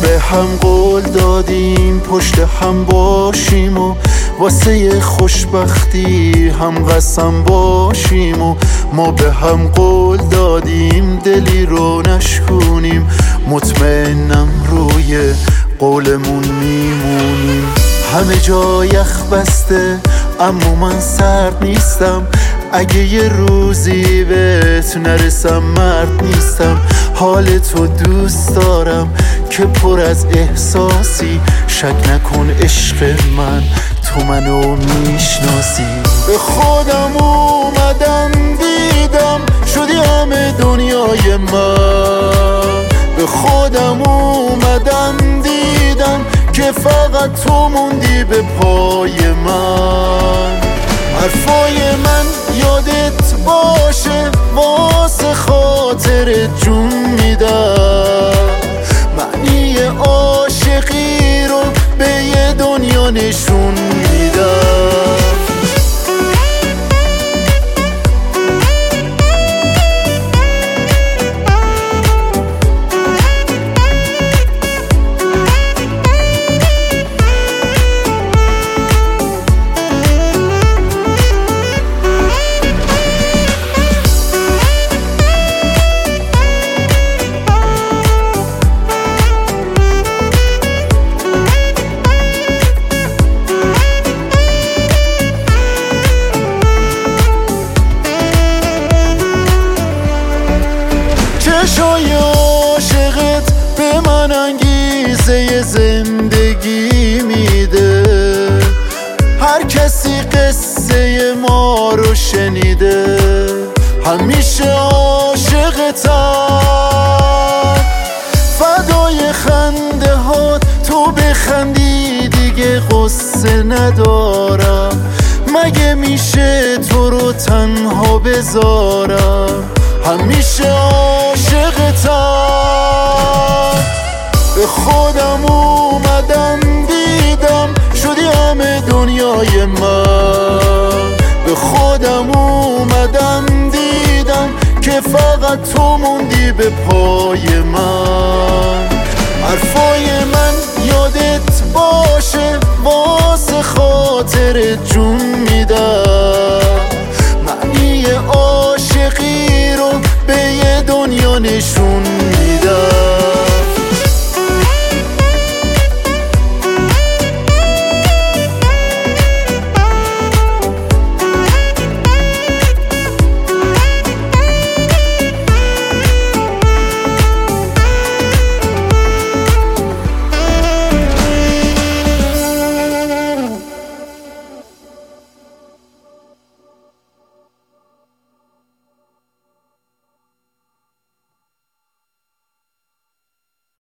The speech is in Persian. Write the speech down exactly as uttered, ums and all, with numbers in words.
به هم قول دادیم پشت هم باشیم و واسه خوشبختی هم قسم باشیم و ما به هم قول دادیم دلی رو نشکونیم، مطمئنم روی قولمون میمونیم. همه جا یخ بسته اما من سرد نیستم، اگه یه روزی بهت نرسم مرد نیستم. حال تو دوست دارم که پر از احساسی، شک نکن عشق من تو منو میشناسی. به خودم اومدم دیدم شدی همه دنیای من، به خودم اومدم دیدم که فقط تو موندی به پای من. حرفای من یادت باشه واسه خاطر جون میدم، معنی عاشقی رو به یه دنیا نشون میدم. چشای عاشقت به من انگیزه زندگی میده، هر کسی قصه ما رو شنیده. همیشه عاشقتم فدای خنده هات، تو بخندی دیگه قصه ندارم، مگه میشه تو رو تنها بذارم. همیشه عاشقتم به خودم اومدم دیدم شدی همه دنیای من، به خودم اومدم دیدم که فقط تو موندی به پای من. حرفای من یادت باشه واسه خاطر جون میدم،